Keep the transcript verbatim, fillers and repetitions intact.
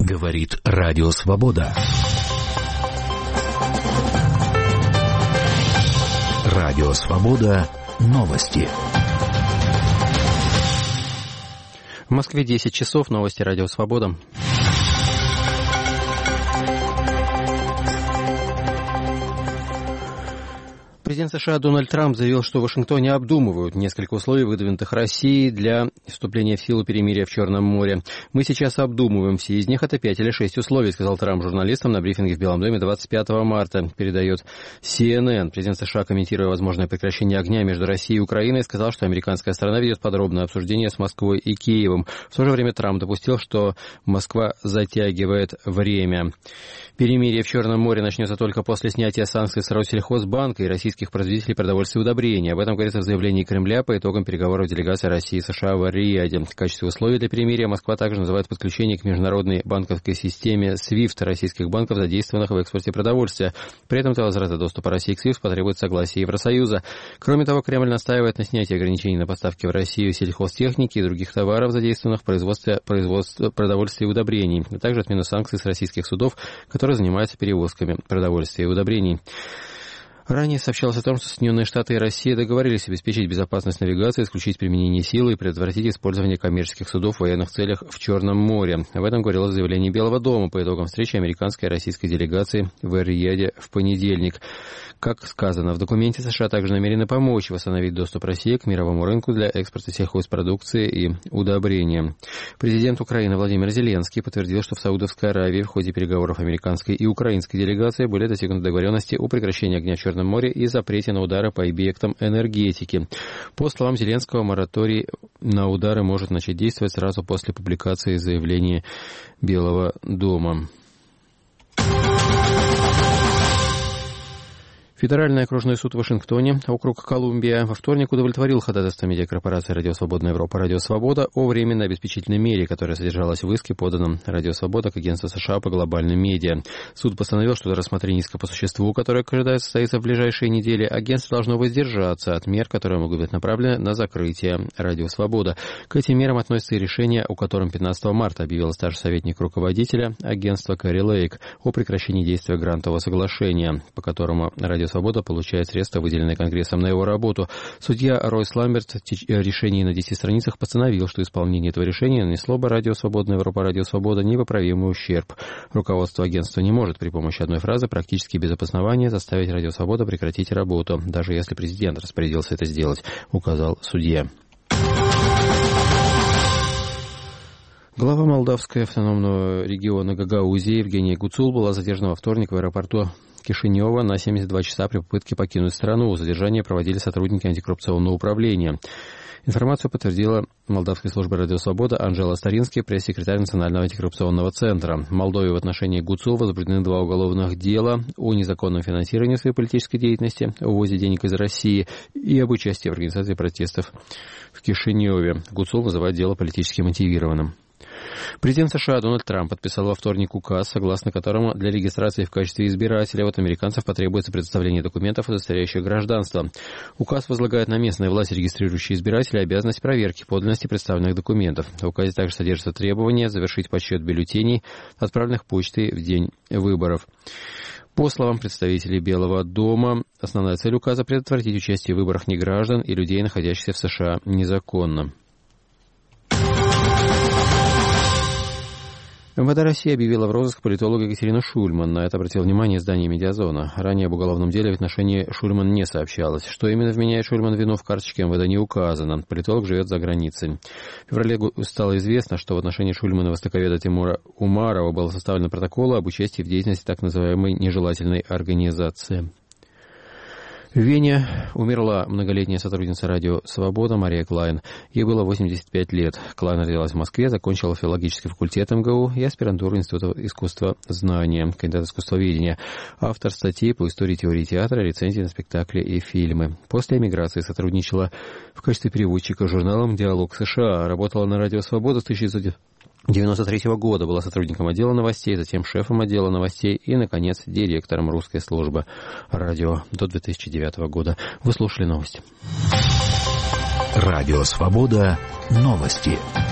Говорит Радио Свобода. Радио Свобода. Новости. В Москве десять часов. Новости Радио Свобода. Президент США Дональд Трамп заявил, что в Вашингтоне обдумывают несколько условий, выдвинутых Россией для вступления в силу перемирия в Черном море. «Мы сейчас обдумываем все из них, это пять или шесть условий», сказал Трамп журналистам на брифинге в Белом доме двадцать пятого марта, передает си эн эн. Президент США, комментируя возможное прекращение огня между Россией и Украиной, сказал, что американская сторона ведет подробное обсуждение с Москвой и Киевом. В то же время Трамп допустил, что Москва затягивает время. Перемирие в Черном море начнется только после снятия санкций с Россельхозбанка и российских производителей продовольствия и удобрений. Об этом говорится в заявлении Кремля по итогам переговоров делегации России и США в Ар-Рияде. В качестве условий для перемирия Москва также называет подключение к международной банковской системе свифт российских банков, задействованных в экспорте продовольствия. При этом для возврата доступа России к свифт потребует согласия Евросоюза. Кроме того, Кремль настаивает на снятии ограничений на поставки в Россию сельхозтехники и других товаров, задействованных в производстве, производстве продовольствия и удобрений, а также отмену санкций с российских судов, которые занимаются перевозками продовольствия и удобрений. Ранее сообщалось о том, что Соединенные Штаты и Россия договорились обеспечить безопасность навигации, исключить применение силы и предотвратить использование коммерческих судов в военных целях в Черном море. Об этом говорилось в заявлении Белого дома по итогам встречи американской и российской делегации в Ар-Рияде в понедельник. Как сказано в документе, США также намерены помочь восстановить доступ России к мировому рынку для экспорта сельхозпродукции и удобрения. Президент Украины Владимир Зеленский подтвердил, что в Саудовской Аравии в ходе переговоров американской и украинской делегации были достигнуты договоренности о прекращении огня в Черном море и запрете на удары по объектам энергетики. По словам Зеленского, мораторий на удары может начать действовать сразу после публикации заявления Белого дома. Федеральный окружной суд в Вашингтоне, округ Колумбия, во вторник удовлетворил ходатайство медиакорпорации «Радио Свободная Европа» «Радио Свобода» о временной обеспечительной мере, которая содержалась в иске, поданном «Радио Свобода» к агентству США по глобальным медиа. Суд постановил, что до рассмотрения иска по существу, которое ожидается состоится в ближайшие недели, агентство должно воздержаться от мер, которые могут быть направлены на закрытие «Радио Свобода». К этим мерам относится и решение, о котором пятнадцатого марта объявил старший советник руководителя агентства Кэрри Лейк о прекращении действия грантового соглашения, по которому «Радио Свобода» получает средства, выделенные Конгрессом на его работу. Судья Ройс Ламберт в решении на десяти страницах постановил, что исполнение этого решения нанесло бы «Радио Свободная Европа», «Радио Свобода» непоправимый ущерб. Руководство агентства не может при помощи одной фразы практически без опознавания заставить «Радио Свобода» прекратить работу, даже если президент распорядился это сделать, указал судья. Глава Молдавского автономного региона Гагаузии Евгения Гуцул была задержана во вторник в аэропорту Кишинева на семьдесят два часа при попытке покинуть страну. Задержание проводили сотрудники антикоррупционного управления. Информацию подтвердила Молдавской службы «Радио Свобода» Анжела Старинский, пресс-секретарь Национального антикоррупционного центра. В Молдове в отношении Гуцул возбуждены два уголовных дела о незаконном финансировании своей политической деятельности, о увозе денег из России и об участии в организации протестов в Кишиневе. Гуцул называет дело политически мотивированным. Президент США Дональд Трамп подписал во вторник указ, согласно которому для регистрации в качестве избирателя от американцев потребуется предоставление документов, удостоверяющих гражданство. Указ возлагает на местные власти, регистрирующие избирателя, обязанность проверки подлинности представленных документов. В указе также содержится требование завершить подсчет бюллетеней, отправленных почтой в день выборов. По словам представителей Белого дома, основная цель указа – предотвратить участие в выборах неграждан и людей, находящихся в США незаконно. МВД России объявила в розыск политолога Екатерину Шульман. На это обратил внимание издание «Медиазона». Ранее об уголовном деле в отношении Шульман не сообщалось. Что именно вменяет Шульман вину, в карточке МВД не указано. Политолог живет за границей. В феврале стало известно, что в отношении Шульмана востоковеда Тимура Умарова был составлен протокол об участии в деятельности так называемой нежелательной организации. В Вене умерла многолетняя сотрудница «Радио Свобода» Мария Клайн. Ей было восемьдесят пять лет. Клайн родилась в Москве, закончила филологический факультет эм гэ у и аспирантуру Института искусства знания, кандидат искусствоведения. Автор статей по истории теории театра, рецензий на спектакли и фильмы. После эмиграции сотрудничала в качестве переводчика с журналом «Диалог США». Работала на «Радио Свобода» с тысяча девятьсот девяносто третьего года, была сотрудником отдела новостей, затем шефом отдела новостей и, наконец, директором русской службы радио до две тысячи девятого года. Вы слушали новости. Радио Свобода. Новости.